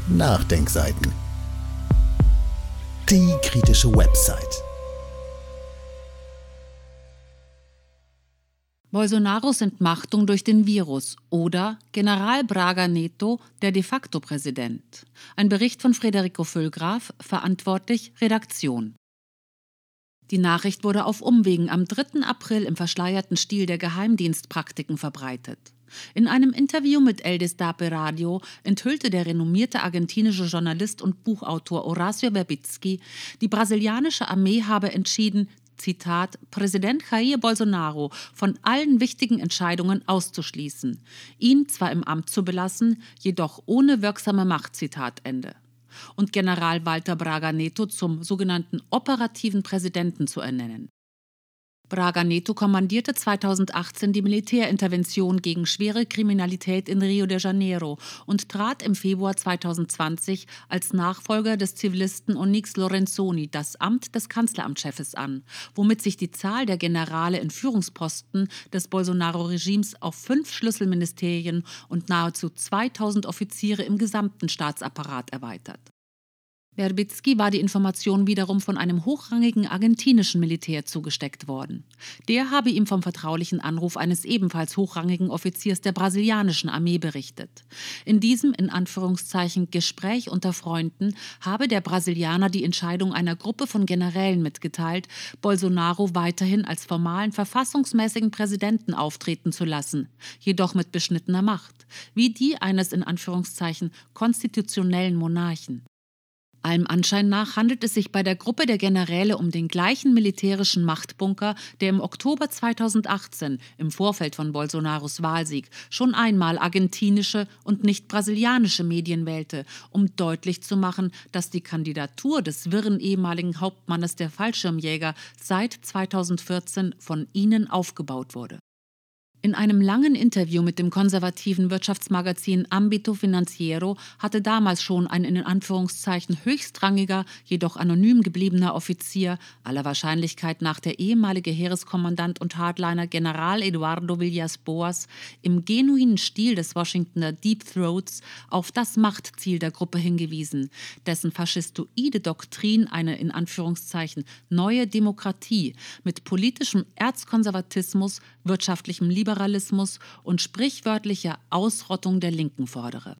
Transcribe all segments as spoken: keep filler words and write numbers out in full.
Nachdenkseiten. Die kritische Website. Bolsonaros Entmachtung durch den Virus oder General Braga Neto, der de facto Präsident. Ein Bericht von Frederico Füllgraf, verantwortlich Redaktion. Die Nachricht wurde auf Umwegen am dritten April im verschleierten Stil der Geheimdienstpraktiken verbreitet. In einem Interview mit El Destape Radio enthüllte der renommierte argentinische Journalist und Buchautor Horacio Verbitsky, die brasilianische Armee habe entschieden, Zitat, Präsident Jair Bolsonaro von allen wichtigen Entscheidungen auszuschließen, ihn zwar im Amt zu belassen, jedoch ohne wirksame Macht, Zitat Ende. Und General Walter Braga Neto zum sogenannten operativen Präsidenten zu ernennen. Braga Neto kommandierte zweitausendachtzehn die Militärintervention gegen schwere Kriminalität in Rio de Janeiro und trat im Februar zweitausendzwanzig als Nachfolger des Zivilisten Onyx Lorenzoni das Amt des Kanzleramtschefes an, womit sich die Zahl der Generale in Führungsposten des Bolsonaro-Regimes auf fünf Schlüsselministerien und nahezu zweitausend Offiziere im gesamten Staatsapparat erweitert. Verbitsky war die Information wiederum von einem hochrangigen argentinischen Militär zugesteckt worden. Der habe ihm vom vertraulichen Anruf eines ebenfalls hochrangigen Offiziers der brasilianischen Armee berichtet. In diesem, in Anführungszeichen, Gespräch unter Freunden habe der Brasilianer die Entscheidung einer Gruppe von Generälen mitgeteilt, Bolsonaro weiterhin als formalen verfassungsmäßigen Präsidenten auftreten zu lassen, jedoch mit beschnittener Macht, wie die eines, in Anführungszeichen, konstitutionellen Monarchen. Allem Anschein nach handelt es sich bei der Gruppe der Generäle um den gleichen militärischen Machtbunker, der im Oktober zweitausendachtzehn, im Vorfeld von Bolsonaros Wahlsieg, schon einmal argentinische und nicht brasilianische Medien wählte, um deutlich zu machen, dass die Kandidatur des wirren ehemaligen Hauptmannes der Fallschirmjäger seit zweitausendvierzehn von ihnen aufgebaut wurde. In einem langen Interview mit dem konservativen Wirtschaftsmagazin Ámbito Financiero hatte damals schon ein in Anführungszeichen höchstrangiger, jedoch anonym gebliebener Offizier, aller Wahrscheinlichkeit nach der ehemalige Heereskommandant und Hardliner General Eduardo Villas-Boas, im genuinen Stil des Washingtoner Deep Throats auf das Machtziel der Gruppe hingewiesen, dessen faschistoide Doktrin eine in Anführungszeichen neue Demokratie mit politischem Erzkonservatismus, wirtschaftlichem Liberalismus Liberalismus und sprichwörtlicher Ausrottung der Linken fordere.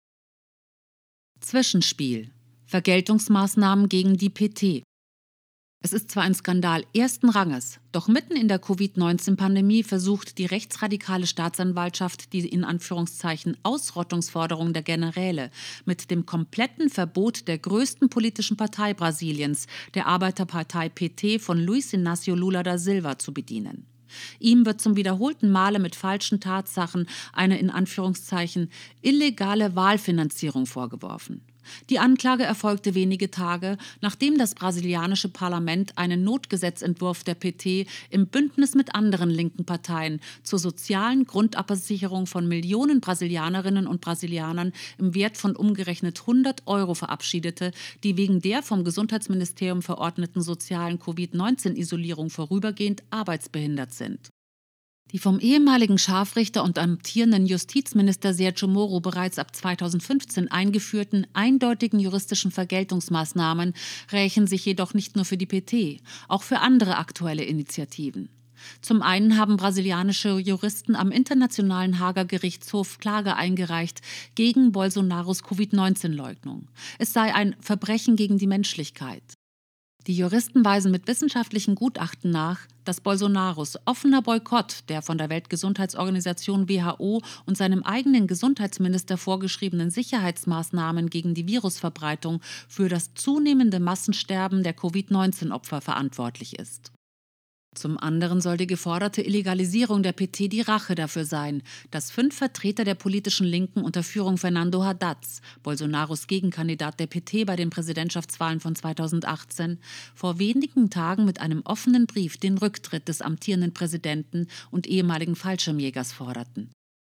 Zwischenspiel: Vergeltungsmaßnahmen gegen die P T. Es ist zwar ein Skandal ersten Ranges, doch mitten in der Covid neunzehn Pandemie versucht die rechtsradikale Staatsanwaltschaft die in Anführungszeichen Ausrottungsforderung der Generäle mit dem kompletten Verbot der größten politischen Partei Brasiliens, der Arbeiterpartei P T von Luiz Inácio Lula da Silva, zu bedienen. Ihm wird zum wiederholten Male mit falschen Tatsachen eine in Anführungszeichen illegale Wahlfinanzierung vorgeworfen. Die Anklage erfolgte wenige Tage, nachdem das brasilianische Parlament einen Notgesetzentwurf der P T im Bündnis mit anderen linken Parteien zur sozialen Grundabsicherung von Millionen Brasilianerinnen und Brasilianern im Wert von umgerechnet hundert Euro verabschiedete, die wegen der vom Gesundheitsministerium verordneten sozialen Covid neunzehn Isolierung vorübergehend arbeitsbehindert sind. Die vom ehemaligen Scharfrichter und amtierenden Justizminister Sergio Moro bereits ab zweitausendfünfzehn eingeführten eindeutigen juristischen Vergeltungsmaßnahmen rächen sich jedoch nicht nur für die P T, auch für andere aktuelle Initiativen. Zum einen haben brasilianische Juristen am Internationalen Haager Gerichtshof Klage eingereicht gegen Bolsonaros Covid neunzehn Leugnung. Es sei ein Verbrechen gegen die Menschlichkeit. Die Juristen weisen mit wissenschaftlichen Gutachten nach, dass Bolsonaros offener Boykott der von der Weltgesundheitsorganisation W H O und seinem eigenen Gesundheitsminister vorgeschriebenen Sicherheitsmaßnahmen gegen die Virusverbreitung für das zunehmende Massensterben der Covid neunzehn Opfer verantwortlich ist. Zum anderen soll die geforderte Illegalisierung der P T die Rache dafür sein, dass fünf Vertreter der politischen Linken unter Führung Fernando Haddads, Bolsonaros Gegenkandidat der P T bei den Präsidentschaftswahlen von zweitausendachtzehn, vor wenigen Tagen mit einem offenen Brief den Rücktritt des amtierenden Präsidenten und ehemaligen Fallschirmjägers forderten.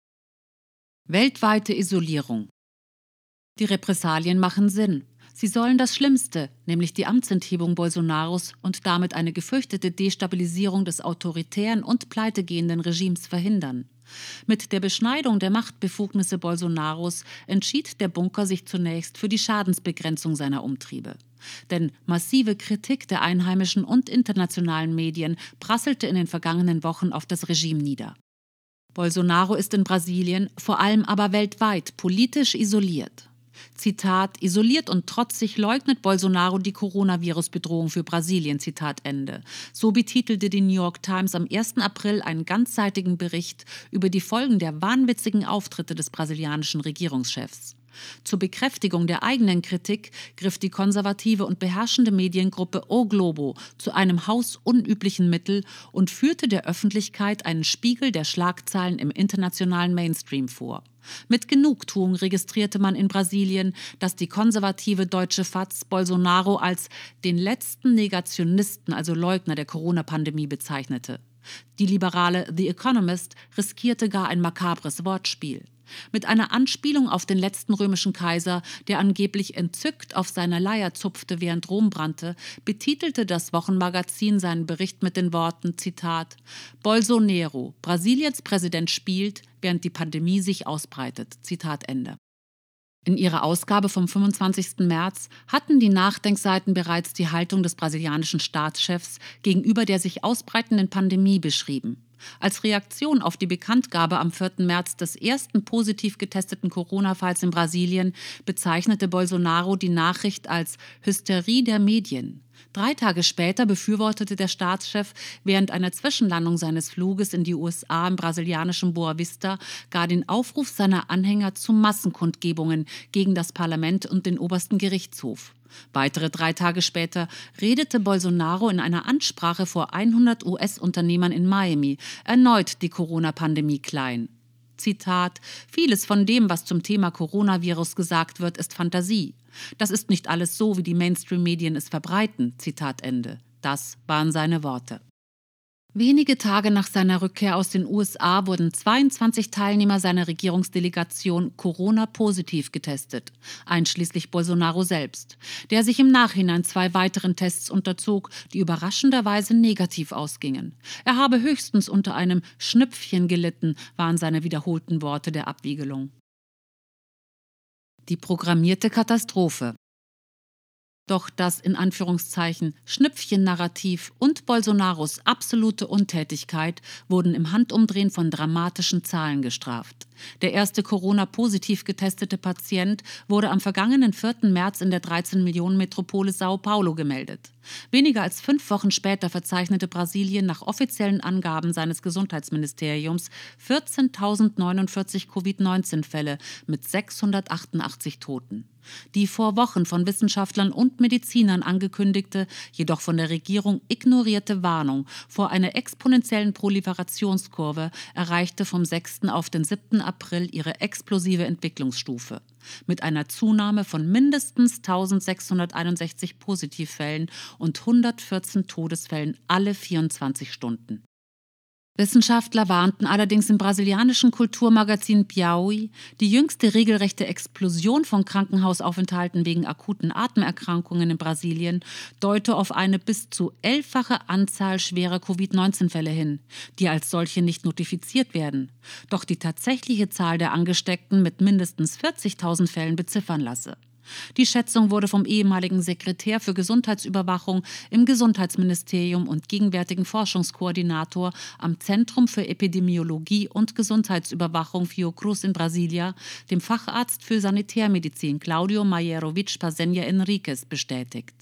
Weltweite Isolierung. Die Repressalien machen Sinn. Sie sollen das Schlimmste, nämlich die Amtsenthebung Bolsonaros und damit eine gefürchtete Destabilisierung des autoritären und pleitegehenden Regimes verhindern. Mit der Beschneidung der Machtbefugnisse Bolsonaros entschied der Bunker sich zunächst für die Schadensbegrenzung seiner Umtriebe. Denn massive Kritik der einheimischen und internationalen Medien prasselte in den vergangenen Wochen auf das Regime nieder. Bolsonaro ist in Brasilien, vor allem aber weltweit, politisch isoliert. Zitat: Isoliert und trotzig leugnet Bolsonaro die Coronavirus-Bedrohung für Brasilien, Zitat Ende. So betitelte die New York Times am ersten April einen ganzseitigen Bericht über die Folgen der wahnwitzigen Auftritte des brasilianischen Regierungschefs. Zur Bekräftigung der eigenen Kritik griff die konservative und beherrschende Mediengruppe O Globo zu einem hausunüblichen Mittel und führte der Öffentlichkeit einen Spiegel der Schlagzeilen im internationalen Mainstream vor. Mit Genugtuung registrierte man in Brasilien, dass die konservative deutsche F A Z Bolsonaro als den letzten Negationisten, also Leugner der Corona-Pandemie, bezeichnete. Die liberale The Economist riskierte gar ein makabres Wortspiel. Mit einer Anspielung auf den letzten römischen Kaiser, der angeblich entzückt auf seiner Leier zupfte, während Rom brannte, betitelte das Wochenmagazin seinen Bericht mit den Worten, Zitat: Bolsonaro, Brasiliens Präsident spielt, während die Pandemie sich ausbreitet. Zitat Ende. In ihrer Ausgabe vom fünfundzwanzigsten März hatten die Nachdenkseiten bereits die Haltung des brasilianischen Staatschefs gegenüber der sich ausbreitenden Pandemie beschrieben. Als Reaktion auf die Bekanntgabe am vierten März des ersten positiv getesteten Corona-Falls in Brasilien bezeichnete Bolsonaro die Nachricht als Hysterie der Medien. Drei Tage später befürwortete der Staatschef während einer Zwischenlandung seines Fluges in die U S A im brasilianischen Boa Vista gar den Aufruf seiner Anhänger zu Massenkundgebungen gegen das Parlament und den obersten Gerichtshof. Weitere drei Tage später redete Bolsonaro in einer Ansprache vor hundert U S-Unternehmern in Miami erneut die Corona-Pandemie klein. Zitat: Vieles von dem, was zum Thema Coronavirus gesagt wird, ist Fantasie. Das ist nicht alles so, wie die Mainstream-Medien es verbreiten. Zitat Ende. Das waren seine Worte. Wenige Tage nach seiner Rückkehr aus den U S A wurden zweiundzwanzig Teilnehmer seiner Regierungsdelegation Corona-positiv getestet, einschließlich Bolsonaro selbst, der sich im Nachhinein zwei weiteren Tests unterzog, die überraschenderweise negativ ausgingen. Er habe höchstens unter einem Schnüpfchen gelitten, waren seine wiederholten Worte der Abwiegelung. Die programmierte Katastrophe. Doch das in Anführungszeichen Schnüpfchen-Narrativ und Bolsonaros absolute Untätigkeit wurden im Handumdrehen von dramatischen Zahlen gestraft. Der erste Corona-positiv getestete Patient wurde am vergangenen vierten März in der dreizehn-Millionen-Metropole Sao Paulo gemeldet. Weniger als fünf Wochen später verzeichnete Brasilien nach offiziellen Angaben seines Gesundheitsministeriums vierzehntausendneunundvierzig Covid neunzehn Fälle mit sechshundertachtundachtzig Toten. Die vor Wochen von Wissenschaftlern und Medizinern angekündigte, jedoch von der Regierung ignorierte Warnung vor einer exponentiellen Proliferationskurve erreichte vom sechsten auf den siebten April ihre explosive Entwicklungsstufe. Mit einer Zunahme von mindestens eintausendsechshunderteinundsechzig Positivfällen und hundertvierzehn Todesfällen alle vierundzwanzig Stunden. Wissenschaftler warnten allerdings im brasilianischen Kulturmagazin Piauí, die jüngste regelrechte Explosion von Krankenhausaufenthalten wegen akuten Atemerkrankungen in Brasilien deute auf eine bis zu elffache Anzahl schwerer Covid neunzehn Fälle hin, die als solche nicht notifiziert werden, doch die tatsächliche Zahl der Angesteckten mit mindestens vierzigtausend Fällen beziffern lasse. Die Schätzung wurde vom ehemaligen Sekretär für Gesundheitsüberwachung im Gesundheitsministerium und gegenwärtigen Forschungskoordinator am Zentrum für Epidemiologie und Gesundheitsüberwachung Fiocruz in Brasilia, dem Facharzt für Sanitärmedizin Claudio Maierovic Pasenha Enriquez, bestätigt.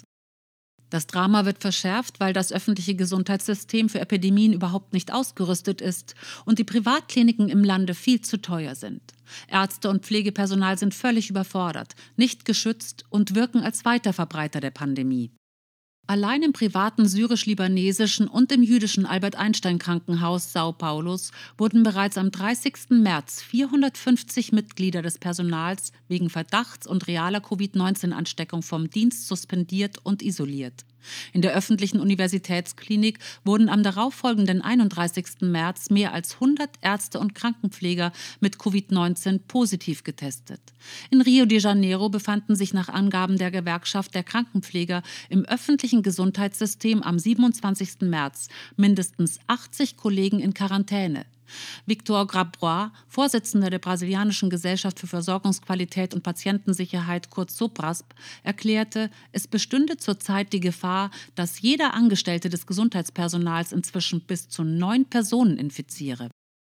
Das Drama wird verschärft, weil das öffentliche Gesundheitssystem für Epidemien überhaupt nicht ausgerüstet ist und die Privatkliniken im Lande viel zu teuer sind. Ärzte und Pflegepersonal sind völlig überfordert, nicht geschützt und wirken als Weiterverbreiter der Pandemie. Allein im privaten syrisch-libanesischen und im jüdischen Albert-Einstein-Krankenhaus Sao Paulos wurden bereits am dreißigsten März vierhundertfünfzig Mitglieder des Personals wegen Verdachts und realer Covid neunzehn Ansteckung vom Dienst suspendiert und isoliert. In der öffentlichen Universitätsklinik wurden am darauffolgenden einunddreißigsten März mehr als hundert Ärzte und Krankenpfleger mit Covid neunzehn positiv getestet. In Rio de Janeiro befanden sich nach Angaben der Gewerkschaft der Krankenpfleger im öffentlichen Gesundheitssystem am siebenundzwanzigsten März mindestens achtzig Kollegen in Quarantäne. Victor Grabois, Vorsitzender der brasilianischen Gesellschaft für Versorgungsqualität und Patientensicherheit, kurz SOPRASP, erklärte, es bestünde zurzeit die Gefahr, dass jeder Angestellte des Gesundheitspersonals inzwischen bis zu neun Personen infiziere.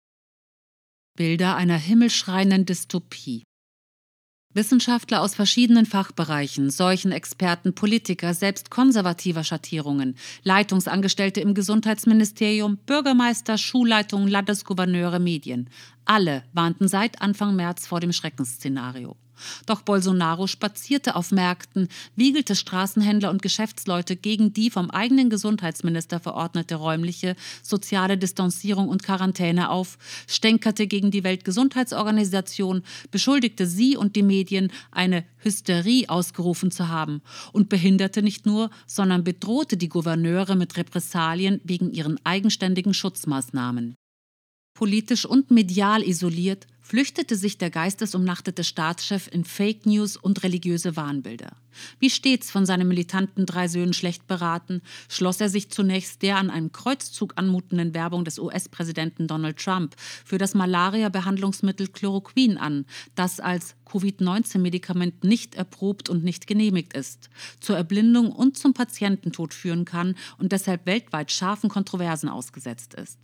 Bilder einer himmelschreienden Dystopie. Wissenschaftler aus verschiedenen Fachbereichen, Seuchenexperten, Politiker, selbst konservativer Schattierungen, Leitungsangestellte im Gesundheitsministerium, Bürgermeister, Schulleitungen, Landesgouverneure, Medien. Alle warnten seit Anfang März vor dem Schreckensszenario. Doch Bolsonaro spazierte auf Märkten, wiegelte Straßenhändler und Geschäftsleute gegen die vom eigenen Gesundheitsminister verordnete räumliche, soziale Distanzierung und Quarantäne auf, stänkerte gegen die Weltgesundheitsorganisation, beschuldigte sie und die Medien, eine Hysterie ausgerufen zu haben und behinderte nicht nur, sondern bedrohte die Gouverneure mit Repressalien wegen ihren eigenständigen Schutzmaßnahmen. Politisch und medial isoliert, flüchtete sich der geistesumnachtete Staatschef in Fake News und religiöse Wahnbilder. Wie stets von seinen militanten drei Söhnen schlecht beraten, schloss er sich zunächst der an einem Kreuzzug anmutenden Werbung des U S-Präsidenten Donald Trump für das Malaria-Behandlungsmittel Chloroquin an, das als Covid neunzehn Medikament nicht erprobt und nicht genehmigt ist, zur Erblindung und zum Patiententod führen kann und deshalb weltweit scharfen Kontroversen ausgesetzt ist.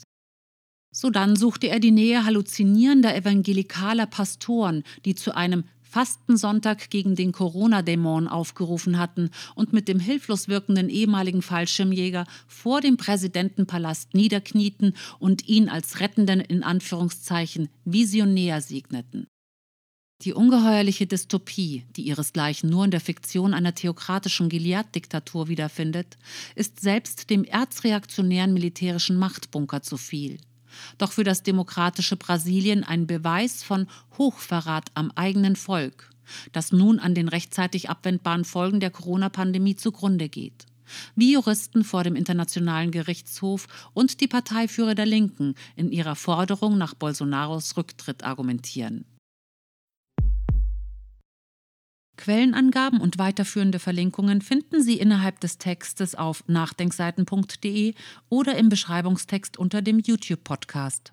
Sodann suchte er die Nähe halluzinierender evangelikaler Pastoren, die zu einem Fastensonntag gegen den Corona-Dämon aufgerufen hatten und mit dem hilflos wirkenden ehemaligen Fallschirmjäger vor dem Präsidentenpalast niederknieten und ihn als rettenden, in Anführungszeichen, Visionär segneten. Die ungeheuerliche Dystopie, die ihresgleichen nur in der Fiktion einer theokratischen Gilead-Diktatur wiederfindet, ist selbst dem erzreaktionären militärischen Machtbunker zu viel. Doch für das demokratische Brasilien ein Beweis von Hochverrat am eigenen Volk, das nun an den rechtzeitig abwendbaren Folgen der Corona-Pandemie zugrunde geht. Wie Juristen vor dem Internationalen Gerichtshof und die Parteiführer der Linken in ihrer Forderung nach Bolsonaros Rücktritt argumentieren. Quellenangaben und weiterführende Verlinkungen finden Sie innerhalb des Textes auf nachdenkseiten punkt de oder im Beschreibungstext unter dem YouTube-Podcast.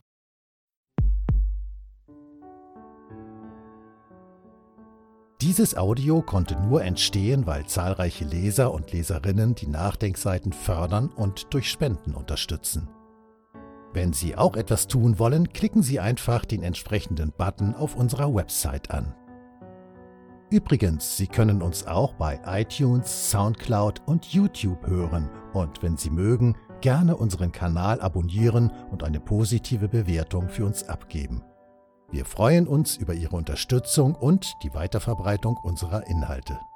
Dieses Audio konnte nur entstehen, weil zahlreiche Leser und Leserinnen die Nachdenkseiten fördern und durch Spenden unterstützen. Wenn Sie auch etwas tun wollen, klicken Sie einfach den entsprechenden Button auf unserer Website an. Übrigens, Sie können uns auch bei iTunes, Soundcloud und YouTube hören und wenn Sie mögen, gerne unseren Kanal abonnieren und eine positive Bewertung für uns abgeben. Wir freuen uns über Ihre Unterstützung und die Weiterverbreitung unserer Inhalte.